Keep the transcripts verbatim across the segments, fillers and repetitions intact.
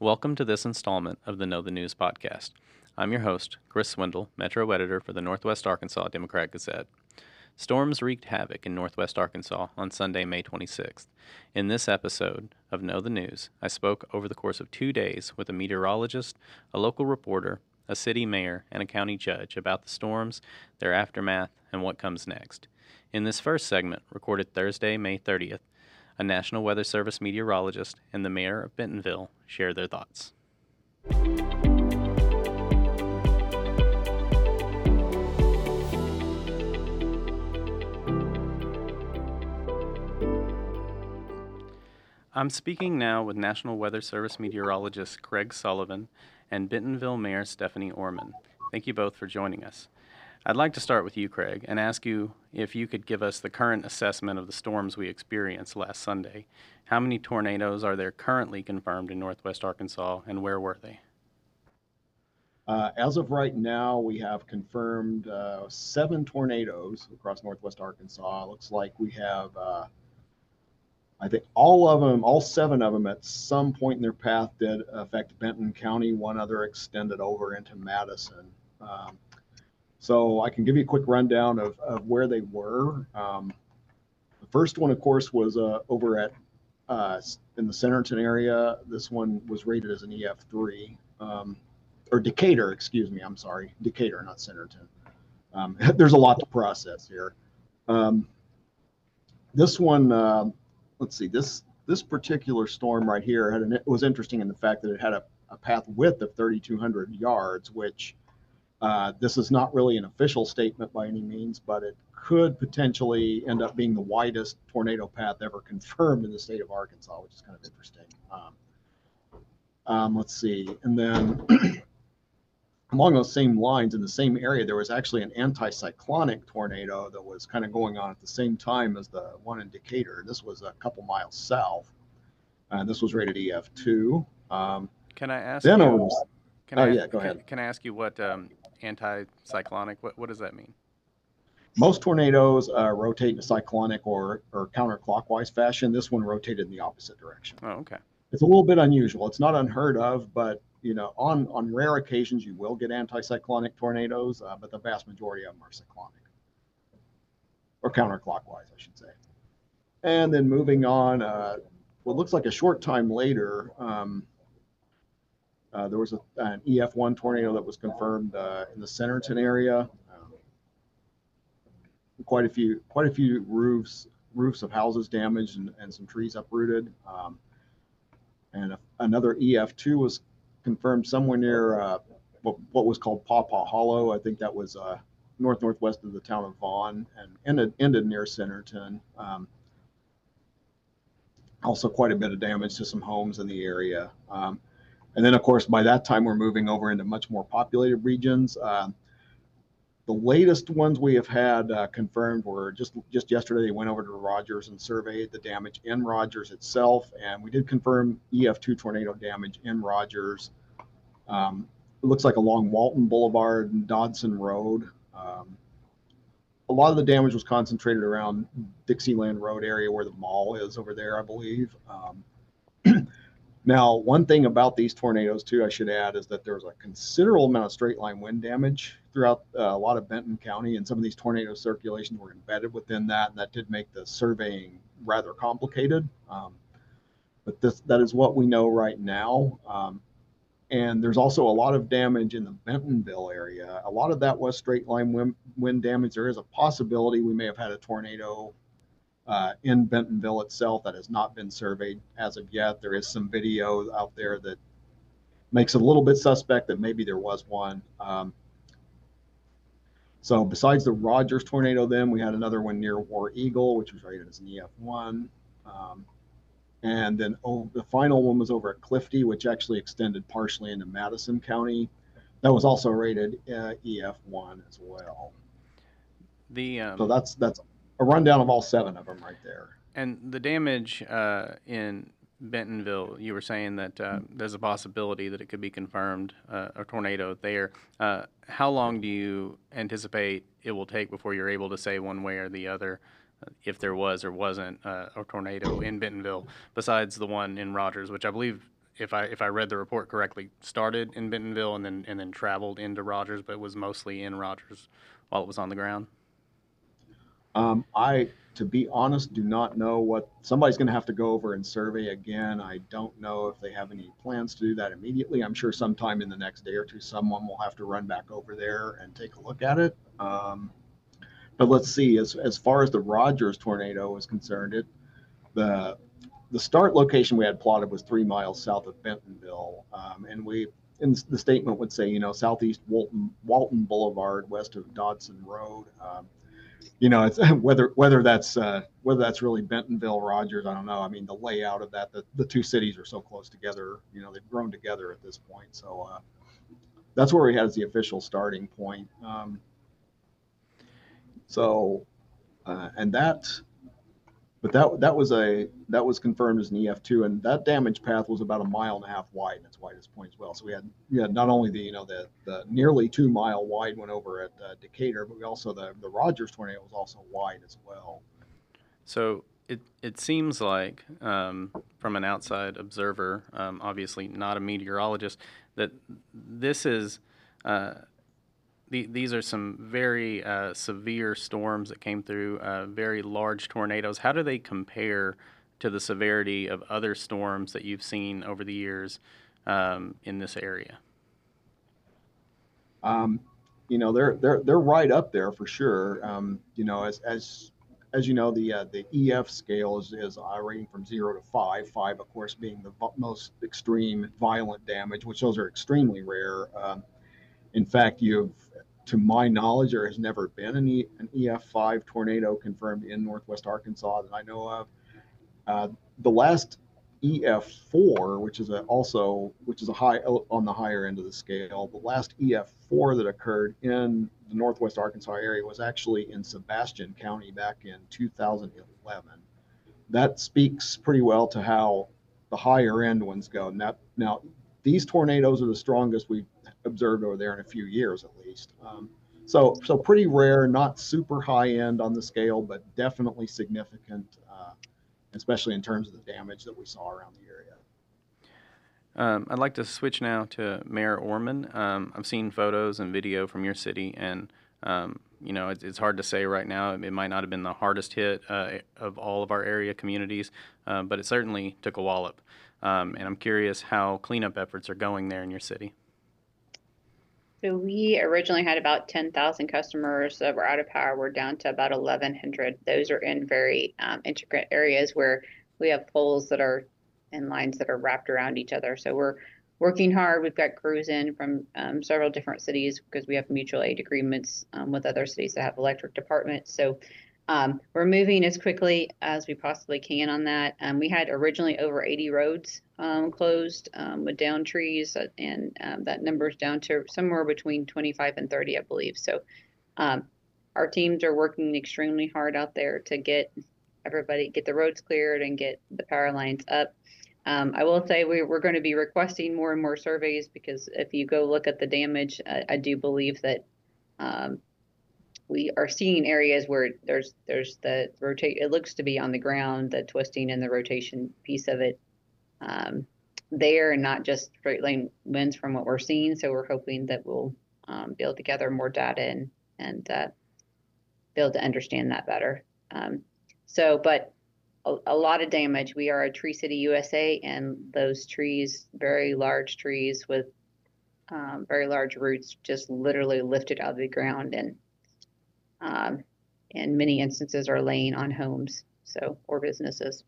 Welcome to this installment of the Know the News podcast. I'm your host, Chris Swindle, Metro Editor for the Northwest Arkansas Democrat Gazette. Storms wreaked havoc in Northwest Arkansas on Sunday, May twenty-sixth. In this episode of Know the News, I spoke over the course of two days with a meteorologist, a local reporter, a city mayor, and a county judge about the storms, their aftermath, and what comes next. In this first segment, recorded Thursday, May thirtieth, a National Weather Service meteorologist and the mayor of Bentonville share their thoughts. I'm speaking now with National Weather Service meteorologist Craig Sullivan and Bentonville Mayor Stephanie Orman. Thank you both for joining us. I'd like to start with you, Craig, and ask you if you could give us the current assessment of the storms we experienced last Sunday. How many tornadoes are there currently confirmed in Northwest Arkansas, and where were they? Uh, as of right now, we have confirmed uh, seven tornadoes across Northwest Arkansas. It looks like we have, uh, I think all of them, all seven of them at some point in their path did affect Benton County. One other extended over into Madison. Um, So I can give you a quick rundown of, of where they were. Um, the first one, of course, was uh, over at uh, in the Centerton area. This one was rated as an E F three, um, or Decatur, excuse me. I'm sorry, Decatur, not Centerton. Um, there's a lot to process here. Um, this one, uh, let's see, this this particular storm right here had an, it was interesting in the fact that it had a, a path width of thirty-two hundred yards, which Uh, this is not really an official statement by any means, but it could potentially end up being the widest tornado path ever confirmed in the state of Arkansas, which is kind of interesting. Um, um, let's see. And then along those same lines, in the same area, there was actually an anticyclonic tornado that was kind of going on at the same time as the one in Decatur. This was a couple miles south. Uh, this was rated E F two. Um, Can I ask then you? over, Can oh I, yeah, go can, ahead. Can I ask you what um, anticyclonic? What what does that mean? Most tornadoes uh, rotate in a cyclonic or, or counterclockwise fashion. This one rotated in the opposite direction. Oh, okay. It's a little bit unusual. It's not unheard of, but you know, on, on rare occasions you will get anticyclonic tornadoes, uh, but the vast majority of them are cyclonic or counterclockwise, I should say. And then moving on, uh, what looks like a short time later, um, uh, there was a, an E F one tornado that was confirmed uh, in the Centerton area. Quite a few, quite a few roofs, roofs of houses damaged and, and some trees uprooted. Um, and a, another E F two was confirmed somewhere near uh, what, what was called Paw Paw Hollow. I think that was uh, north northwest of the town of Vaughn, and ended, ended near Centerton. Um, also, quite a bit of damage to some homes in the area. Um, and then, of course, by that time, we're moving over into much more populated regions. Uh, The latest ones we have had uh, confirmed were just just yesterday. They went over to Rogers and surveyed the damage in Rogers itself, and we did confirm E F two tornado damage in Rogers. Um, it looks like along Walton Boulevard and Dodson Road. Um, a lot of the damage was concentrated around Dixieland Road area where the mall is over there, I believe. Um, Now, one thing about these tornadoes, too, I should add, is that there was a considerable amount of straight line wind damage throughout uh, a lot of Benton County, and some of these tornado circulations were embedded within that, and that did make the surveying rather complicated. Um, but this, that is what we know right now. Um, and there's also a lot of damage in the Bentonville area. A lot of that was straight line wind, wind damage. There is a possibility we may have had a tornado Uh, in Bentonville itself that has not been surveyed as of yet. There is some video out there that makes it a little bit suspect that maybe there was one. Um, so besides the Rogers tornado, then we had another one near War Eagle, which was rated as an E F one. Um, and then oh, the final one was over at Clifty, which actually extended partially into Madison County. That was also rated uh, E F one as well. The um, so that's that's a rundown of all seven of them right there. And the damage uh, in Bentonville, you were saying that uh, there's a possibility that it could be confirmed uh, a tornado there. Uh, how long do you anticipate it will take before you're able to say one way or the other uh, if there was or wasn't uh, a tornado in Bentonville, besides the one in Rogers, which I believe if I if I read the report correctly, started in Bentonville and then and then traveled into Rogers, but was mostly in Rogers while it was on the ground. Um, I, to be honest, do not know what somebody's going to have to go over and survey again. I don't know if they have any plans to do that immediately. I'm sure sometime in the next day or two, someone will have to run back over there and take a look at it. Um, but let's see. As as far as the Rogers tornado is concerned, it the the start location we had plotted was three miles south of Bentonville, um, and we in the statement would say, you know, southeast Walton Walton Boulevard, west of Dodson Road. Um, you know, it's whether whether that's uh, whether that's really Bentonville, Rogers. I don't know. I mean, the layout of that, the, the two cities are so close together. You know, they've grown together at this point. So uh, that's where we had as the official starting point. Um, so, uh, and that, but that that was a that was confirmed as an E F two, and that damage path was about a mile and a half wide in its widest point as well. So we had we had not only the you know the the nearly two mile wide one over at uh, Decatur, but we also the the Rogers tornado was also wide as well. So it it seems like, um, from an outside observer, um, obviously not a meteorologist, that this is. Uh, the, these are some very uh, severe storms that came through, uh, very large tornadoes. How do they compare to the severity of other storms that you've seen over the years um, in this area? Um, you know, they're they're they're right up there for sure. Um, you know, as as as you know, the uh, the E F scale is is uh, rating from zero to five. Five, of course, being the most extreme violent damage, which those are extremely rare. Um, in fact, you've, to my knowledge, there has never been an, e, an E F five tornado confirmed in Northwest Arkansas that I know of. Uh, the last E F four, which is a, also which is a high on the higher end of the scale, the last E F four that occurred in the Northwest Arkansas area was actually in Sebastian County back in two thousand eleven. That speaks pretty well to how the higher end ones go. Now, now these tornadoes are the strongest we've observed over there in a few years, at least. Um, so, so pretty rare, not super high end on the scale, but definitely significant, uh, especially in terms of the damage that we saw around the area. Um, I'd like to switch now to Mayor Orman. Um, I've seen photos and video from your city, and um, you know it's, it's hard to say right now. It might not have been the hardest hit uh, of all of our area communities, uh, but it certainly took a wallop. Um, and I'm curious how cleanup efforts are going there in your city. So we originally had about ten thousand customers that were out of power. We're down to about eleven hundred. Those are in very um, intricate areas where we have poles that are and lines that are wrapped around each other. So we're working hard. We've got crews in from um, several different cities because we have mutual aid agreements um, with other cities that have electric departments. So um, we're moving as quickly as we possibly can on that. Um, we had originally over eighty roads um, closed um, with down trees, uh, and um, that number's down to somewhere between twenty-five and thirty, I believe. So um, our teams are working extremely hard out there to get everybody, get the roads cleared and get the power lines up. Um, I will say we, we're going to be requesting more and more surveys because if you go look at the damage, I, I do believe that um, we are seeing areas where there's there's the rotate. It looks to be on the ground, the twisting and the rotation piece of it um, there, and not just straight line winds from what we're seeing. So we're hoping that we'll um, be able to gather more data and and uh, be able to understand that better. Um, so, but. A, a lot of damage. We are a Tree City U S A, and those trees, very large trees with um, very large roots, just literally lifted out of the ground, and um, in many instances are laying on homes, so or businesses.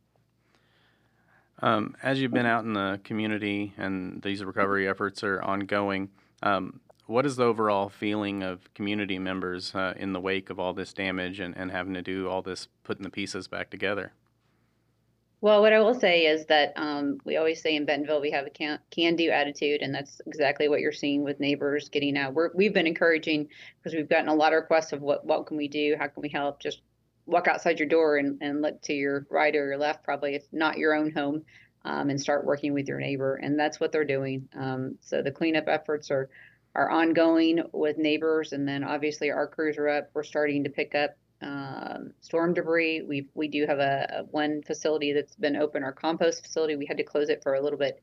Um, as you've been out in the community and these recovery efforts are ongoing, um, what is the overall feeling of community members uh, in the wake of all this damage and, and having to do all this putting the pieces back together? Well, what I will say is that um, we always say in Bentonville we have a can, can do attitude, and that's exactly what you're seeing with neighbors getting out. We're, we've been encouraging because we've gotten a lot of requests of what what can we do, how can we help. Just walk outside your door and, and look to your right or your left, probably if not your own home, um, and start working with your neighbor, and that's what they're doing. Um, so the cleanup efforts are are ongoing with neighbors, and then obviously our crews are up. We're starting to pick up Um, storm debris. We we do have a, a one facility that's been open, our compost facility. We had to close it for a little bit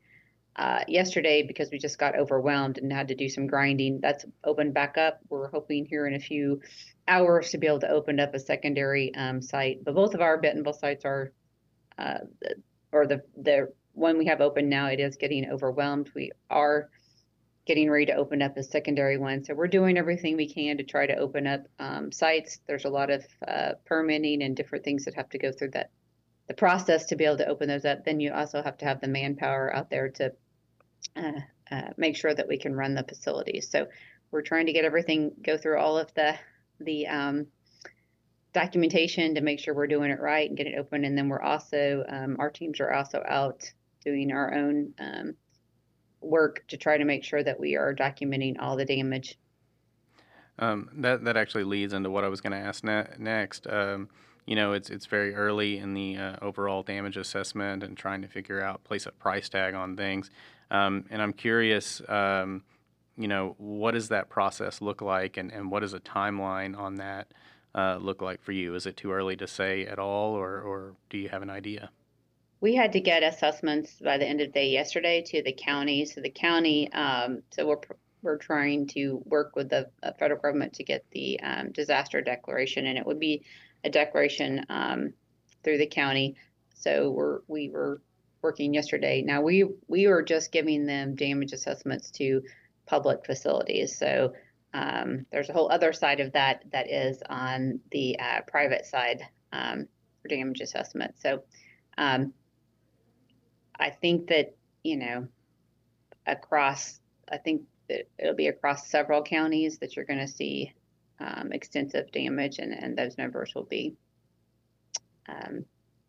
uh, yesterday because we just got overwhelmed and had to do some grinding. That's opened back up. We're hoping here in a few hours to be able to open up a secondary um, site. But both of our Bentonville sites are, uh, or the the one we have open now, it is getting overwhelmed. We are getting ready to open up a secondary one. So we're doing everything we can to try to open up um, sites. There's a lot of uh, permitting and different things that have to go through that the process to be able to open those up. Then you also have to have the manpower out there to uh, uh, make sure that we can run the facilities. So we're trying to get everything, go through all of the the um, documentation to make sure we're doing it right and get it open. And then we're also, um, our teams are also out doing our own um, work to try to make sure that we are documenting all the damage. Um, that that actually leads into what I was going to ask ne- next. Um, you know, it's it's very early in the uh, overall damage assessment and trying to figure out, place a price tag on things. Um, and I'm curious, um, you know, what does that process look like, and, and what does a timeline on that uh, look like for you? Is it too early to say at all, or, or do you have an idea? We had to get assessments by the end of the day yesterday to the county. So the county, um, so we're we're trying to work with the uh, federal government to get the um, disaster declaration, and it would be a declaration um, through the county. So we're we were working yesterday. Now we we were just giving them damage assessments to public facilities. So um, there's a whole other side of that that is on the uh, private side um, for damage assessment. So. Um, I think that, you know, across, I think that it'll be across several counties that you're going to see um, extensive damage, and, and those numbers will be um,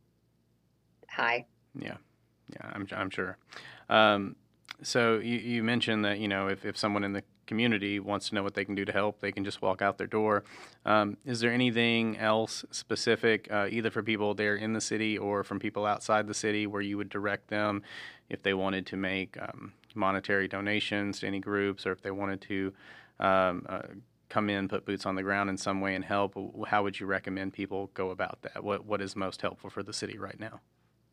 high. Yeah, yeah, I'm I'm sure. Um, so you, you mentioned that, you know, if, if someone in the community wants to know what they can do to help, they can just walk out their door. Um, is there anything else specific, uh, either for people there in the city or from people outside the city, where you would direct them if they wanted to make um, monetary donations to any groups, or if they wanted to um, uh, come in, put boots on the ground in some way and help? How would you recommend people go about that? What What is most helpful for the city right now?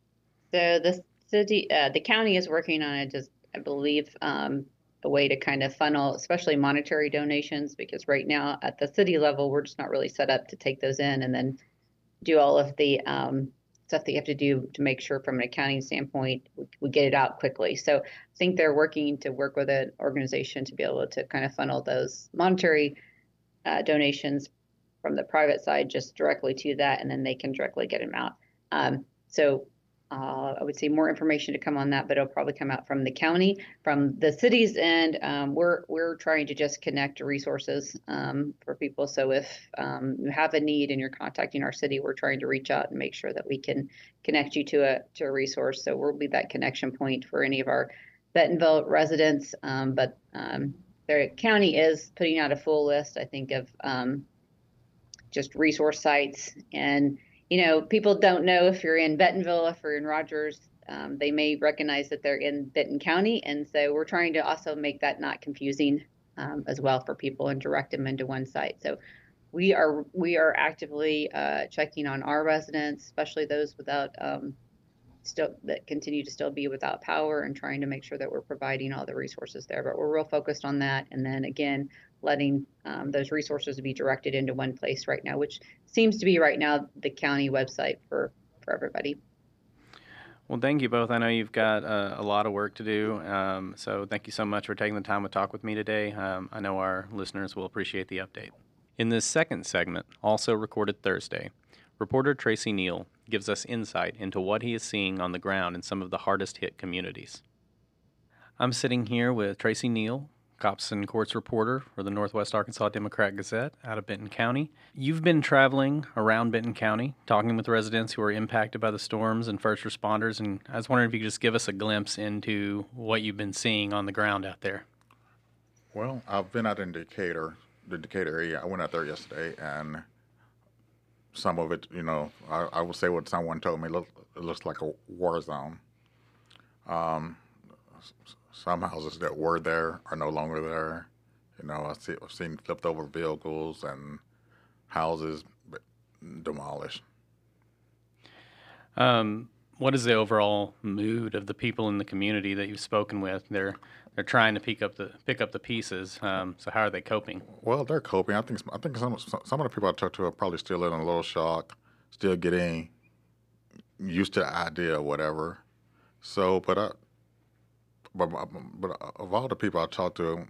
So the city, uh, the county is working on it, just, I believe, um, a way to kind of funnel, especially monetary donations, because right now at the city level, we're just not really set up to take those in and then do all of the um, stuff that you have to do to make sure from an accounting standpoint, we, we get it out quickly. So I think they're working to work with an organization to be able to kind of funnel those monetary uh, donations from the private side just directly to that, and then they can directly get them out. Um, so Uh, I would say more information to come on that, but it'll probably come out from the county. From the city's end, um, we're we're trying to just connect resources um, for people. So if um, you have a need and you're contacting our city, we're trying to reach out and make sure that we can connect you to a to a resource. So we'll be that connection point for any of our Bentonville residents. Um, but um, the county is putting out a full list, I think, of um, just resource sites. And you know, people don't know if you're in Bentonville, if you're in Rogers, um, they may recognize that they're in Benton County. And so we're trying to also make that not confusing um, as well for people and direct them into one site. So we are we are actively uh, checking on our residents, especially those without um, still that continue to still be without power, and trying to make sure that we're providing all the resources there. But we're real focused on that. And then again, letting um, those resources be directed into one place right now, which seems to be right now the county website for, for everybody. Well, thank you both. I know you've got uh, a lot of work to do, um, so thank you so much for taking the time to talk with me today. Um, I know our listeners will appreciate the update. In this second segment, also recorded Thursday, reporter Tracy Neal gives us insight into what he is seeing on the ground in some of the hardest hit communities. I'm sitting here with Tracy Neal, Cops and Courts reporter for the Northwest Arkansas Democrat-Gazette out of Benton County. You've been traveling around Benton County, talking with residents who are impacted by the storms and first responders, and I was wondering if you could just give us a glimpse into what you've been seeing on the ground out there. Well, I've been out in Decatur, the Decatur area. I went out there yesterday, and some of it, you know, I, I would say what someone told me, it, look, it looks like a war zone. Um, Some houses that were there are no longer there. You know, I've, see, I've seen flipped over vehicles and houses demolished. Um, what is the overall mood of the people in the community that you've spoken with? They're they're trying to pick up the pick up the pieces. Um, so how are they coping? Well, they're coping. I think I think some some of the people I talked to are probably still in a little shock, still getting used to the idea or whatever. So, but I, but but of all the people I talked to,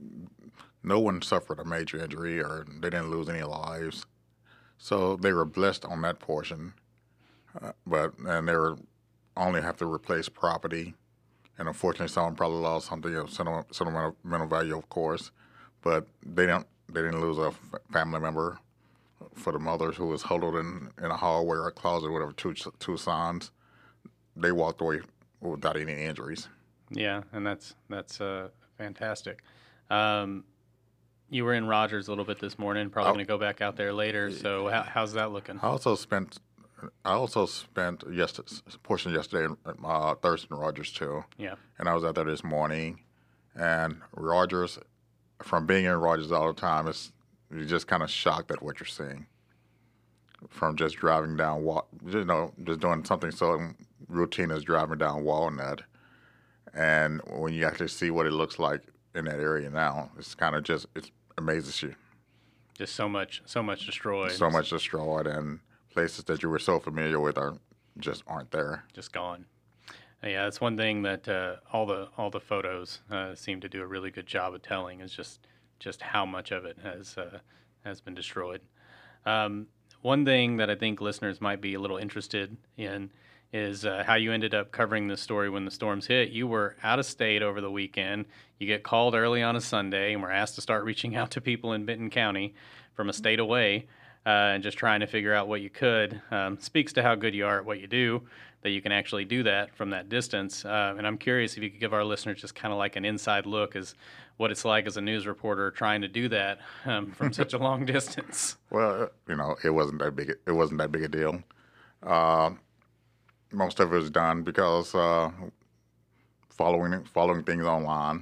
no one suffered a major injury or they didn't lose any lives. So they were blessed on that portion. Uh, but and they were only have to replace property, and unfortunately, someone probably lost something of sentimental, sentimental value, of course. But they don't they didn't lose a f- family member. For the mothers who was huddled in, in a hallway or a closet, whatever, two two sons, they walked away without any injuries. Yeah, and that's that's uh, fantastic. Um, you were in Rogers a little bit this morning. Probably Oh. going to go back out there later. So how, how's that looking? I also spent I also spent yesterday, a portion yesterday in uh, Thurston Rogers too. Yeah. And I was out there this morning, and Rogers, from being in Rogers all the time, it's you're just kind of shocked at what you're seeing. From just driving down, Wa- you know, just doing something so routine as driving down Walnut, and when you actually see what it looks like in that area now, it's kind of just it amazes you. Just so much, so much destroyed. So much destroyed, and places that you were so familiar with are just aren't there. Just gone. Yeah, that's one thing that uh, all the all the photos uh, seem to do a really good job of telling is just just how much of it has uh, has been destroyed. Um, one thing that I think listeners might be a little interested in is uh, how you ended up covering this story when the storms hit. You were out of state over the weekend. You get called early on a Sunday, and we're asked to start reaching out to people in Benton County from a state away uh, and just trying to figure out what you could. Um, speaks to how good you are at what you do, that you can actually do that from that distance. Uh, and I'm curious if you could give our listeners just kind of like an inside look as what it's like as a news reporter trying to do that um, from such a long distance. Well, you know, it wasn't that big. It wasn't that big a deal. Uh, most of it was done because uh, following following things online.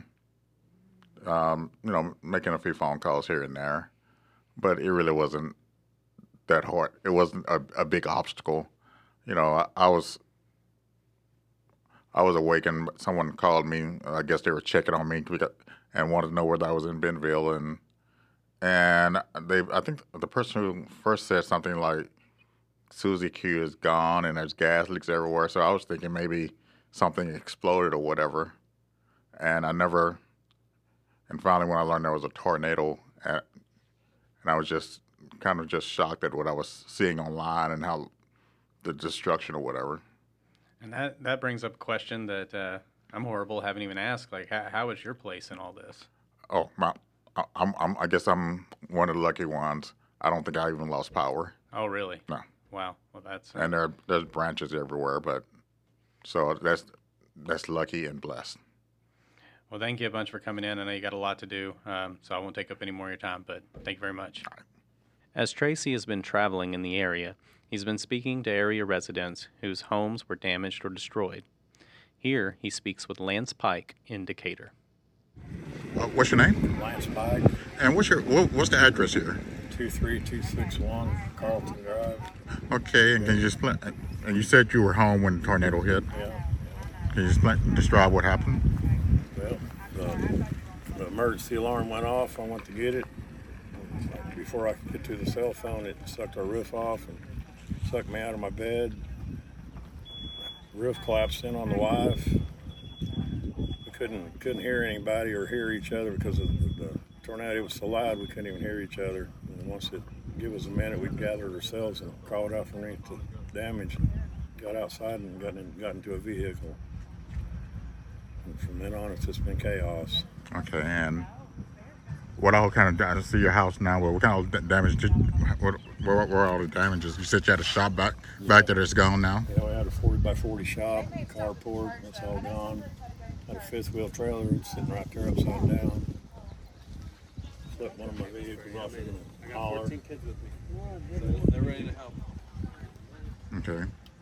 Um, you know, making a few phone calls here and there, but it really wasn't that hard. It wasn't a, a big obstacle. You know, I, I was I was awake and someone called me. I guess they were checking on me and wanted to know whether I was in Bentonville, and and they I think the person who first said something like Susie Q is gone and there's gas leaks everywhere. So I was thinking maybe something exploded or whatever, and I never. And finally, when I learned there was a tornado, and, and I was just kind of just shocked at what I was seeing online and how the destruction or whatever. And that, that brings up a question that uh, I'm horrible haven't even asked. Like, how, how is your place in all this? Oh, my, I, I'm, I'm, I guess I'm one of the lucky ones. I don't think I even lost power. Oh, really? No. Wow. Well, that's... Uh, and there there's branches everywhere, but so that's that's lucky and blessed. Well, thank you a bunch for coming in. I know you got a lot to do, um, so I won't take up any more of your time, but thank you very much. As Tracy has been traveling in the area, he's been speaking to area residents whose homes were damaged or destroyed. Here, he speaks with Lance Pike in Decatur. Uh, what's your name? Lance Pike, And what's your what, what's the address here? two three two six one Carlton Drive. Okay, and can you just explain? And you said you were home when the tornado hit. Yeah. Can you explain, describe what happened? Well, the, the emergency alarm went off. I went to get it. Before I could get to the cell phone, it sucked our roof off and sucked me out of my bed. The roof collapsed in on the wife. We couldn't couldn't hear anybody or hear each other because of the, the tornado was so loud we couldn't even hear each other. And once it gave us a minute, we gathered ourselves and crawled out from underneath the damage. Got outside and got in, got into a vehicle. And from then on, it's just been chaos. Okay, and what all kind of damage? I see your house now. What kind of da- damage did? What where, where are all the damages? You said you had a shop back back there that's gone now. Yeah, we had a forty by forty shop, carport, that's all gone. Had a fifth wheel trailer it's sitting right there upside down. Flipped one of my vehicles off in the holler. They're ready to help. Okay.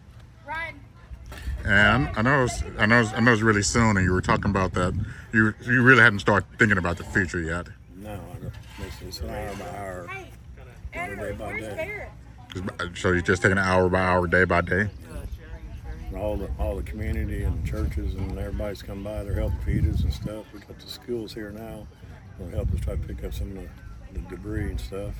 And I know it's, I know it's, I know it's really soon, and you were talking about that. You you really hadn't started thinking about the future yet. No, I don't. It's, it's an hour by hour, day by day. So you're just taking it hour by hour, day by day. And all the all the community and churches and everybody's come by. They're helping feed us and stuff. We got the schools here now. They'll help us try to pick up some of the, the debris and stuff.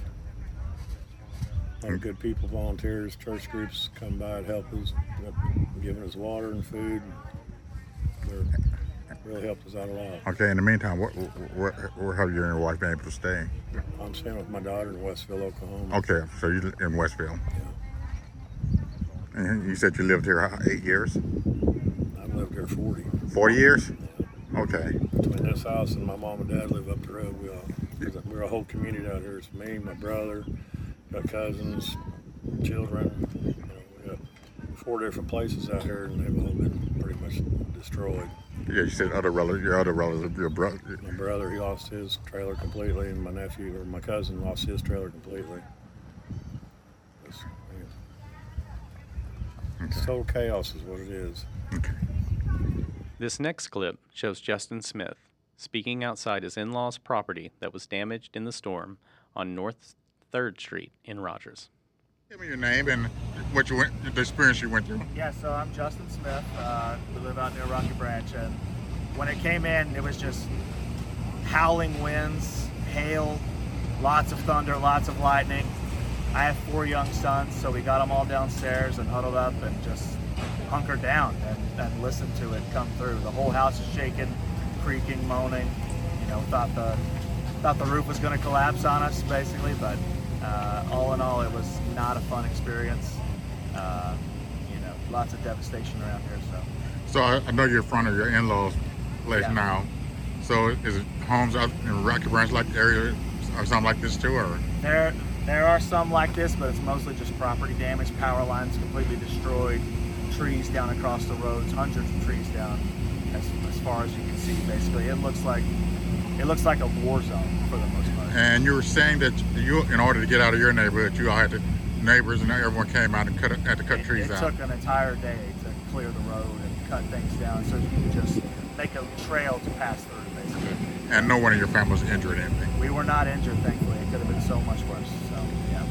A lot of good people, volunteers, church groups come by and help us, giving us water and food. They're really helped us out a lot. Okay, in the meantime, where, where, where have you and your wife been able to stay? I'm staying with my daughter in Westville, Oklahoma. Okay, so you're in Westville. Yeah. And you said you lived here how, eight years? I've lived here forty. forty years? Yeah. Okay. Between this house and my mom and dad live up the road. We all, we're a whole community out here. It's me, my brother, got cousins, children. You know, we got four different places out here, and they've all been pretty much destroyed. Yeah, you said other relatives, your other relatives, your brother. My brother, he lost his trailer completely, and my nephew, or my cousin, lost his trailer completely. It's, it's Okay. total chaos is what it is. Okay. This next clip shows Justin Smith speaking outside his in-laws' property that was damaged in the storm on North third Street in Rogers. Give me your name and what you went, the experience you went through. Yeah, so I'm Justin Smith. Uh, we live out near Rocky Branch, and when it came in, it was just howling winds, hail, lots of thunder, lots of lightning. I have four young sons, so we got them all downstairs and huddled up and just hunkered down and, and listened to it come through. The whole house is shaking, creaking, moaning. You know, thought the thought the roof was going to collapse on us, basically, but uh, all in all, it was not a fun experience. Uh, you know, lots of devastation around here. So, So I, I know you're in front of your in-laws' place Yeah. now. So is it homes out in Rocky Branch like area or something like this too, or? there there are some like this, but it's mostly just property damage. Power lines completely destroyed, trees down across the roads, hundreds of trees down as, as far as you can see. Basically, it looks like it looks like a war zone for the most part. And you were saying that you, in order to get out of your neighborhood, you all had to, neighbors and everyone came out and cut, had to cut It, trees it out. took an entire day to clear the road and cut things down so you can just make a trail to pass through, basically. And no one in your family was injured or anything. We were not injured, thankfully. It could have been so much worse. So, yeah.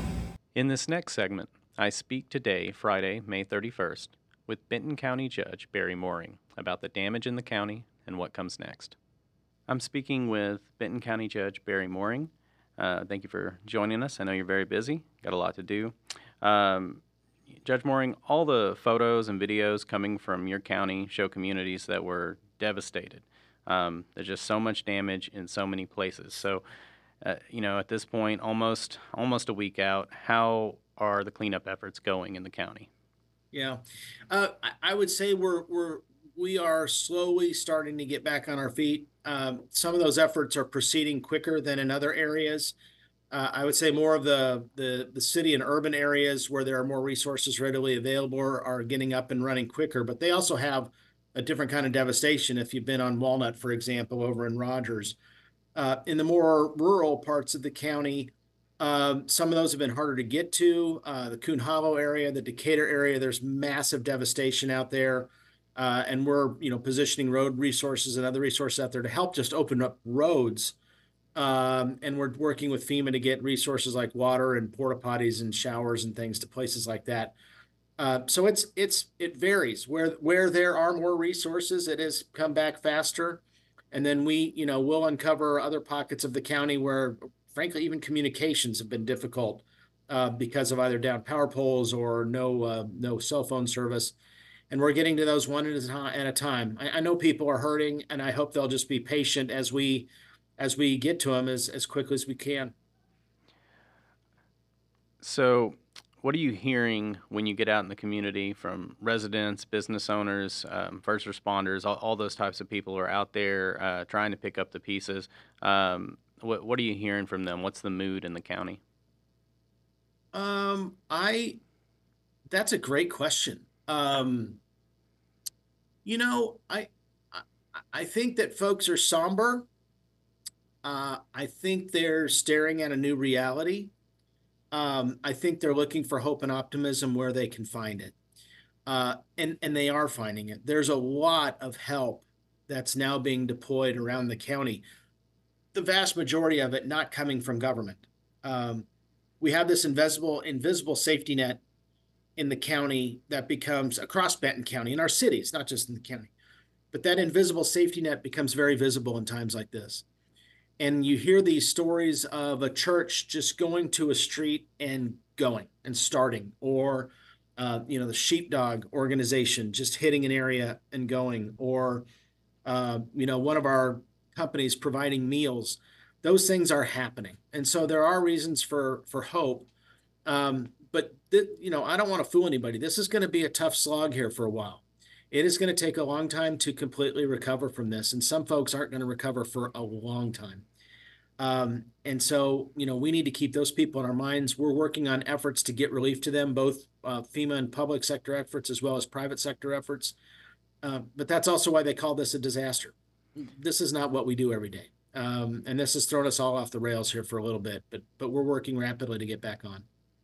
In this next segment, I speak today, Friday, May thirty-first, with Benton County Judge Barry Mooring about the damage in the county and what comes next. I'm speaking with Benton County Judge Barry Mooring. Uh, thank you for joining us. I know you're very busy, got a lot to do. Um, Judge Mooring, all the photos and videos coming from your county show communities that were devastated. Um, there's just so much damage in so many places. So, uh, you know, at this point, almost almost a week out, how are the cleanup efforts going in the county? Yeah, uh, I, I would say we're we're we are slowly starting to get back on our feet. Um, some of those efforts are proceeding quicker than in other areas. Uh, I would say more of the, the the city and urban areas where there are more resources readily available are getting up and running quicker, but they also have a different kind of devastation. If you've been on Walnut, for example, over in Rogers, uh, in the more rural parts of the county, um, some of those have been harder to get to. Uh, the Coon Hollow area, the Decatur area, there's massive devastation out there. Uh, and we're, you know, positioning road resources and other resources out there to help just open up roads. Um, and we're working with FEMA to get resources like water and porta potties and showers and things to places like that. Uh, so it's it's it varies. Where where there are more resources, it has come back faster. And then we, you know, we'll uncover other pockets of the county where, frankly, even communications have been difficult uh, because of either down power poles or no uh, no cell phone service. And we're getting to those one at a time. I, I know people are hurting, and I hope they'll just be patient as we as we get to them as, as quickly as we can. So, what are you hearing when you get out in the community from residents, business owners, um, first responders, all, all those types of people who are out there uh, trying to pick up the pieces? Um, what, what are you hearing from them? What's the mood in the county? Um, I, that's a great question. Um, you know, I, I, I think that folks are somber. Uh, I think they're staring at a new reality. Um, I think they're looking for hope and optimism where they can find it. Uh, and, and they are finding it. There's a lot of help that's now being deployed around the county. The vast majority of it not coming from government. Um, we have this invisible, invisible safety net in the county that becomes across Benton County, in our cities, not just in the county. But that invisible safety net becomes very visible in times like this. And you hear these stories of a church just going to a street and going and starting, or uh, you know, the sheepdog organization just hitting an area and going, or uh, you know, one of our companies providing meals. Those things are happening, and so there are reasons for for hope. Um, but th- you know, I don't want to fool anybody. This is going to be a tough slog here for a while. It is going to take a long time to completely recover from this, and some folks aren't going to recover for a long time. Um, and so, you know, we need to keep those people in our minds. We're working on efforts to get relief to them, both uh, FEMA and public sector efforts as well as private sector efforts. Uh, but that's also why they call this a disaster. This is not what we do every day. Um, and this has thrown us all off the rails here for a little bit, but but we're working rapidly to get back on.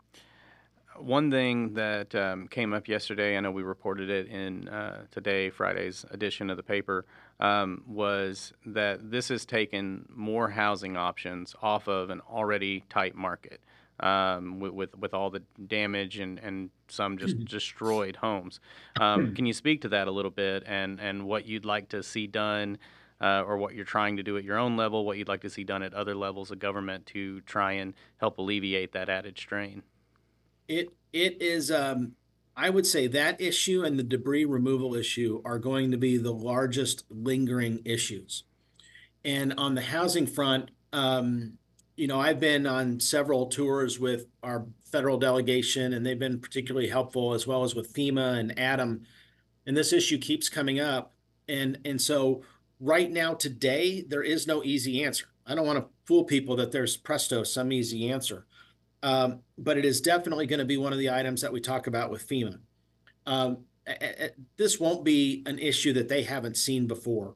One thing that um, came up yesterday, I know we reported it in uh, today, Friday's edition of the paper, um, was that this has taken more housing options off of an already tight market um, with, with with all the damage and, and some just destroyed homes. Um, can you speak to that a little bit and, and what you'd like to see done uh, or what you're trying to do at your own level, what you'd like to see done at other levels of government to try and help alleviate that added strain? It it is um I would say that issue and the debris removal issue are going to be the largest lingering issues. And on the housing front, um, you know, I've been on several tours with our federal delegation, and they've been particularly helpful, as well as with FEMA and ADAM. And this issue keeps coming up. And and so right now, today, there is no easy answer. I don't want to fool people that there's presto, some easy answer. Um, but it is definitely going to be one of the items that we talk about with FEMA. Um, a, a, this won't be an issue that they haven't seen before.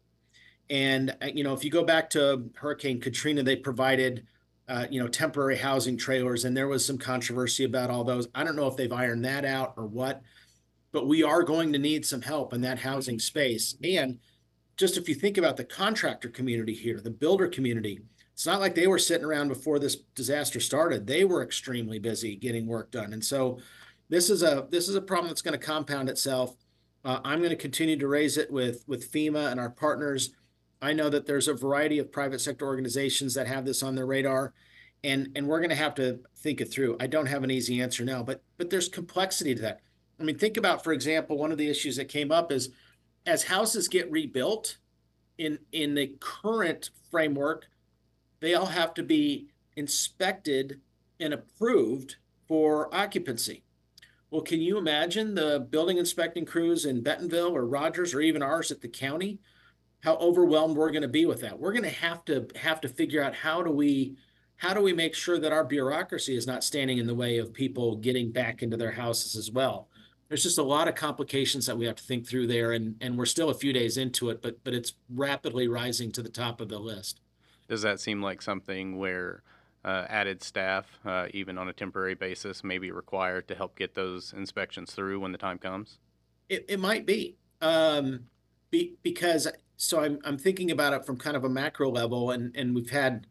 And, you know, if you go back to Hurricane Katrina, they provided, uh, you know, temporary housing trailers, and there was some controversy about all those. I don't know if they've ironed that out or what, but we are going to need some help in that housing space. And just if you think about the contractor community here, the builder community, it's not like they were sitting around before this disaster started. They were extremely busy getting work done. And so this is a this is a problem that's going to compound itself. Uh, I'm going to continue to raise it with, with FEMA and our partners. I know that there's a variety of private sector organizations that have this on their radar, and, and we're going to have to think it through. I don't have an easy answer now, but but there's complexity to that. I mean, think about, for example, one of the issues that came up is as houses get rebuilt in in the current framework, they all have to be inspected and approved for occupancy. Well, can you imagine the building inspecting crews in Bentonville or Rogers or even ours at the county, how overwhelmed we're going to be with that? We're going to have to have to figure out how do we how do we make sure that our bureaucracy is not standing in the way of people getting back into their houses as well. There's just a lot of complications that we have to think through there, and, and we're still a few days into it, but but it's rapidly rising to the top of the list. Does that seem like something where uh, added staff, uh, even on a temporary basis, may be required to help get those inspections through when the time comes? It, it might be, um, be because so I'm I'm thinking about it from kind of a macro level, and and we've had,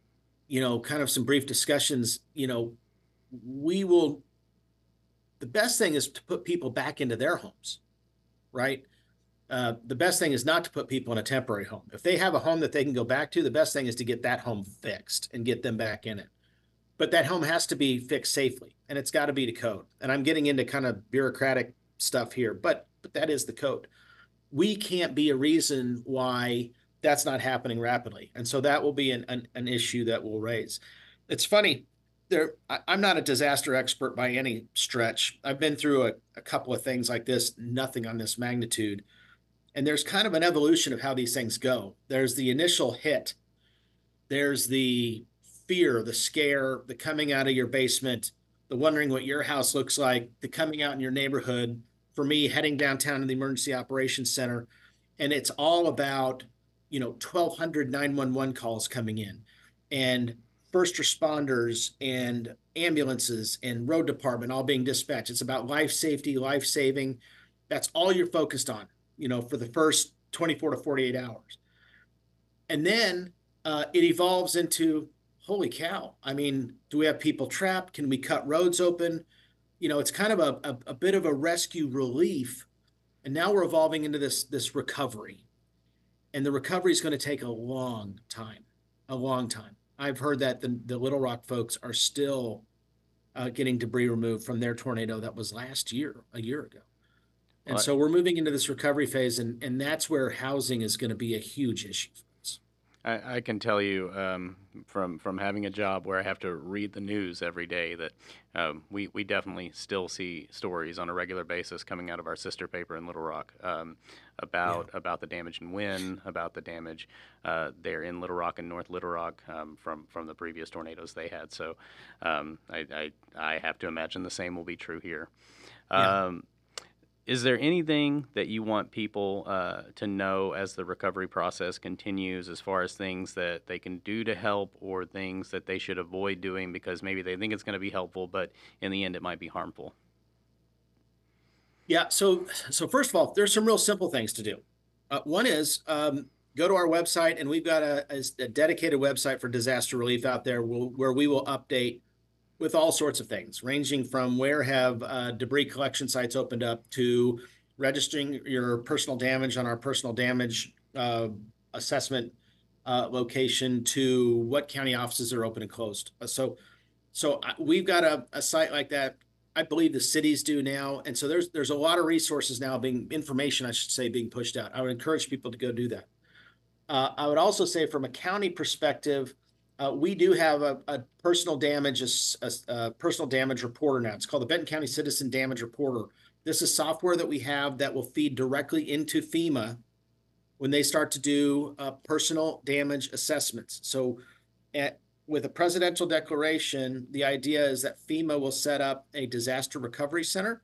you know, kind of some brief discussions. You know, we will. The best thing is to put people back into their homes, right? Uh, the best thing is not to put people in a temporary home. If they have a home that they can go back to, the best thing is to get that home fixed and get them back in it. But that home has to be fixed safely, and it's got to be to code. And I'm getting into kind of bureaucratic stuff here, but but that is the code. We can't be a reason why that's not happening rapidly. And so that will be an, an, an issue that we'll raise. It's funny. There, I, I'm not a disaster expert by any stretch. I've been through a, a couple of things like this, nothing on this magnitude. And there's kind of an evolution of how these things go. There's the initial hit. There's the fear, the scare, the coming out of your basement, the wondering what your house looks like, the coming out in your neighborhood. For me, heading downtown to the Emergency Operations Center. And it's all about, you know, twelve hundred nine one one calls coming in, and first responders and ambulances and road department all being dispatched. It's about life safety, life saving. That's all you're focused on, you know, for the first twenty-four to forty-eight hours. And then uh, it evolves into, holy cow. I mean, do we have people trapped? Can we cut roads open? you know, it's kind of a, a, a bit of a rescue relief. And now we're evolving into this, this recovery. And the recovery is going to take a long time, a long time. I've heard that the, the Little Rock folks are still uh, getting debris removed from their tornado that was last year, a year ago. And Well, so we're moving into this recovery phase, and, and that's where housing is going to be a huge issue for us. I, I can tell you um, from from having a job where I have to read the news every day that um, we we definitely still see stories on a regular basis coming out of our sister paper in Little Rock um, about Yeah. about the damage in Wynn, about the damage uh, there in Little Rock and North Little Rock um, from from the previous tornadoes they had. So um, I, I I have to imagine the same will be true here. Yeah. Um, Is there anything that you want people uh, to know as the recovery process continues, as far as things that they can do to help, or things that they should avoid doing because maybe they think it's going to be helpful, but in the end it might be harmful? Yeah. So, so first of all, there's some real simple things to do. Uh, one is um, go to our website, and we've got a, a dedicated website for disaster relief out there we'll, where we will update with all sorts of things, ranging from where have uh, debris collection sites opened up to registering your personal damage on our personal damage uh, assessment uh, location to what county offices are open and closed. Uh, So, so I- we've got a, a site like that. I believe the cities do now, and so there's there's a lot of resources now being information, I should say, being pushed out. I would encourage people to go do that. Uh, I would also say, from a county perspective, uh, we do have a, a personal damage, a, a personal damage reporter now. It's called the Benton County Citizen Damage Reporter. This is software that we have that will feed directly into FEMA when they start to do uh, personal damage assessments. So, at, with a presidential declaration, the idea is that FEMA will set up a disaster recovery center,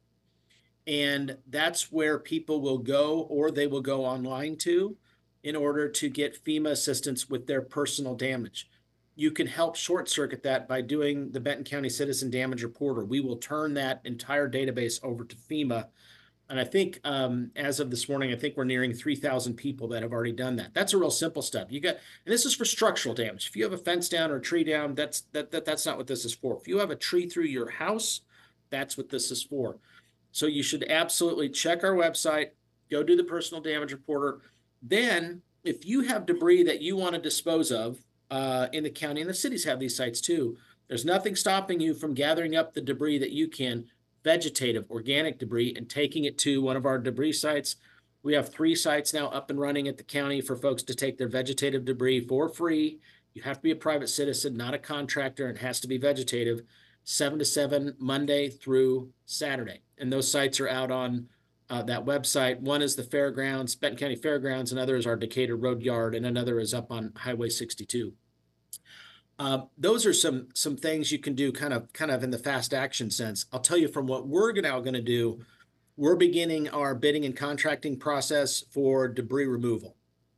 and that's where people will go, or they will go online to, in order to get FEMA assistance with their personal damage. You can help short circuit that by doing the Benton County Citizen Damage Reporter. We will turn that entire database over to FEMA. And I think um, as of this morning, I think we're nearing three thousand people that have already done that. That's a real simple step. You got, and this is for structural damage. If you have a fence down or a tree down, that's that, that that's not what this is for. If you have a tree through your house, that's what this is for. So you should absolutely check our website, go do the personal damage reporter. Then, if you have debris that you want to dispose of uh, in the county, and the cities have these sites too, there's nothing stopping you from gathering up the debris that you can, vegetative, organic debris, and taking it to one of our debris sites. We have three sites now up and running at the county for folks to take their vegetative debris for free. You have to be a private citizen, not a contractor, and it has to be vegetative, seven to seven, Monday through Saturday. And those sites are out on uh, that website. One is the Fairgrounds, Benton County Fairgrounds, another is our Decatur Road Yard, and another is up on Highway sixty-two. Uh, those are some some things you can do kind of kind of in the fast action sense. I'll tell you from what we're now going to do, we're beginning our bidding and contracting process for debris removal.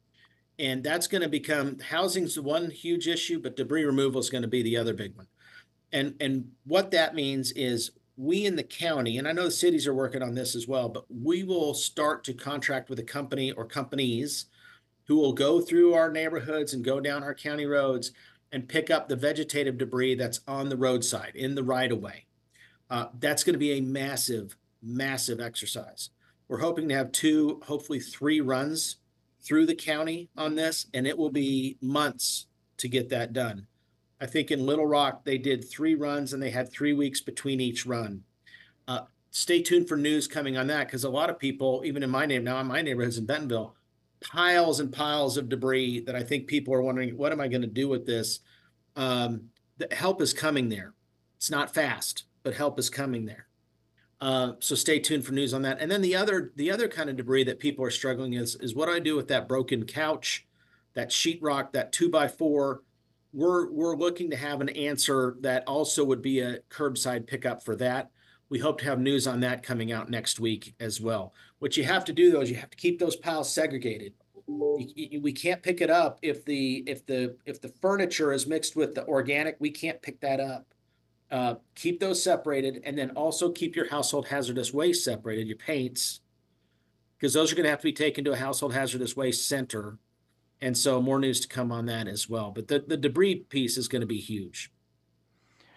And that's going to become, housing's one huge issue, but debris removal is going to be the other big one. And, and what that means is we in the county, and I know the cities are working on this as well, but we will start to contract with a company or companies who will go through our neighborhoods and go down our county roads and pick up the vegetative debris that's on the roadside, in the right-of-way. Uh, that's going to be a massive, massive exercise. We're hoping to have two, hopefully three runs through the county on this, and it will be months to get that done. I think in Little Rock, they did three runs, and they had three weeks between each run. Uh, stay tuned for news coming on that, because a lot of people, even in my name now, in my neighborhoods in Bentonville, piles and piles of debris that I think people are wondering, what am I going to do with this? Um, the help is coming there. It's not fast, but help is coming there. Uh, so stay tuned for news on that. And then the other, the other kind of debris that people are struggling is, is what do I do with that broken couch, that sheetrock, that two by four. We're, we're looking to have an answer that also would be a curbside pickup for that. We hope to have news on that coming out next week as well. What you have to do though is you have to keep those piles segregated. You, you, we can't pick it up if the if the if the furniture is mixed with the organic. We can't pick that up. Uh, keep those separated, and then also keep your household hazardous waste separated. Your paints, because those are going to have to be taken to a household hazardous waste center. And so more news to come on that as well. But the, the debris piece is going to be huge.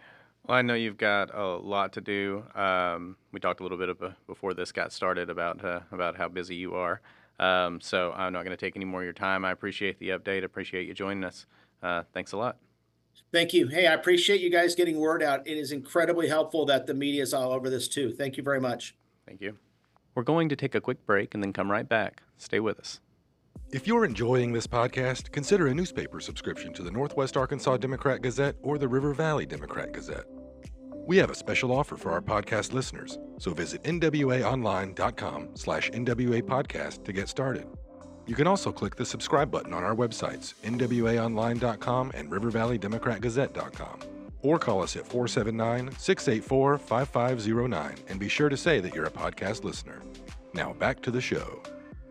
Well, I know you've got a lot to do. Um, we talked a little bit about, before this got started about uh, about how busy you are. Um, so I'm not going to take any more of your time. I appreciate the update. Appreciate you joining us. Uh, thanks a lot. Thank you. Hey, I appreciate you guys getting word out. It is incredibly helpful that the media is all over this too. Thank you very much. Thank you. We're going to take a quick break and then come right back. Stay with us. If you're enjoying this podcast, consider a newspaper subscription to the Northwest Arkansas Democrat Gazette or the River Valley Democrat Gazette. We have a special offer for our podcast listeners, so visit n w a online dot com slash N W A podcast to get started. You can also click the subscribe button on our websites, n w a online dot com and river valley democrat gazette dot com, or call us at four seven nine, six eight four, five five zero nine and be sure to say that you're a podcast listener. Now back to the show.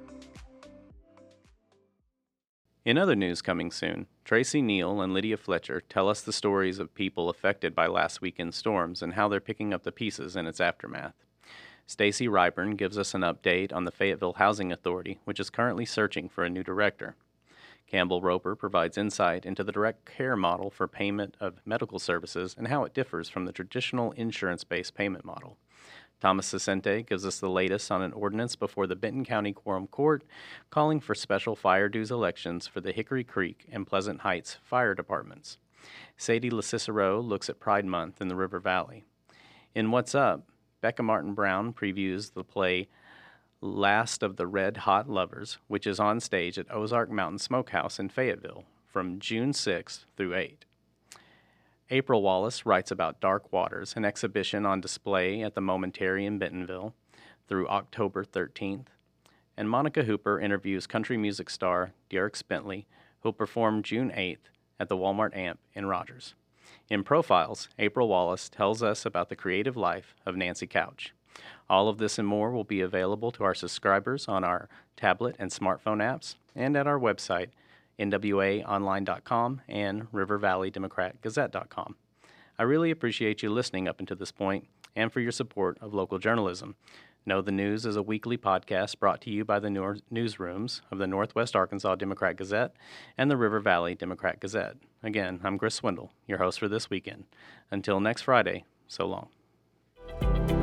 In other news coming soon, Tracy Neal and Lydia Fletcher tell us the stories of people affected by last weekend's storms and how they're picking up the pieces in its aftermath. Stacy Ryburn gives us an update on the Fayetteville Housing Authority, which is currently searching for a new director. Campbell Roper provides insight into the direct care model for payment of medical services and how it differs from the traditional insurance-based payment model. Thomas Sicente gives us the latest on an ordinance before the Benton County Quorum Court calling for special fire dues elections for the Hickory Creek and Pleasant Heights fire departments. Sadie LaCicero looks at Pride Month in the River Valley. In What's Up, Becca Martin Brown previews the play Last of the Red Hot Lovers, which is on stage at Ozark Mountain Smokehouse in Fayetteville from June sixth through eighth. April Wallace writes about Dark Waters, an exhibition on display at the Momentary in Bentonville through October thirteenth. And Monica Hooper interviews country music star Dierks Bentley, who'll perform June eighth at the Walmart Amp in Rogers. In Profiles, April Wallace tells us about the creative life of Nancy Couch. All of this and more will be available to our subscribers on our tablet and smartphone apps and at our website, N W A online dot com and river valley democrat gazette dot com. I really appreciate you listening up until this point and for your support of local journalism. Know the News is a weekly podcast brought to you by the newsrooms of the Northwest Arkansas Democrat Gazette and the River Valley Democrat Gazette. Again, I'm Chris Swindle, your host for this weekend. Until next Friday, so long.